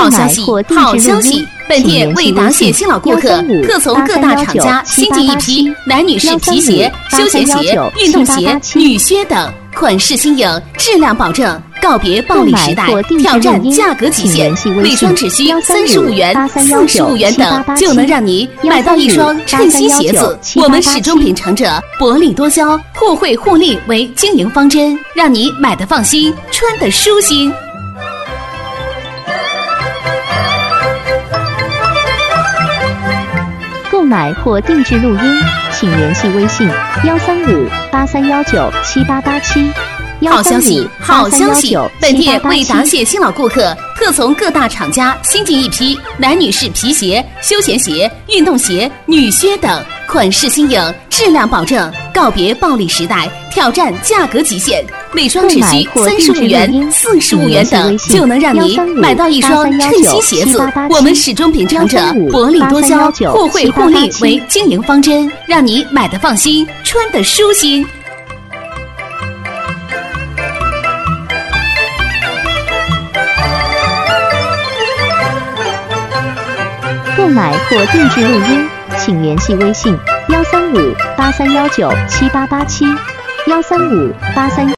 好消息！好消息！本店为答谢新老顾客，特从各大厂家新进一批男女士皮鞋、休闲鞋、运动鞋、女靴等，款式新颖，质量保证。告别暴利时代，挑战价格极限，每双只需35元、45元等，就能让你买到一双称心鞋子。我们始终秉承着薄利多销、互惠互利为经营方针，让你买得放心，穿得舒心。 购买或定制录音，请联系微信13583197887。 好消息！好消息！本店为答谢新老顾客，特从各大厂家新进一批男女士皮鞋、休闲鞋、运动鞋、女靴等，款式新颖，质量保证。告别暴利时代，挑战价格极限，每双只需35元、45元等，就能让你买到一双称心鞋子。我们始终秉承着薄利多销、互惠互利为经营方针，让你买得放心，穿得舒心。 购买或定制录音，请联系微信13583197887，13583。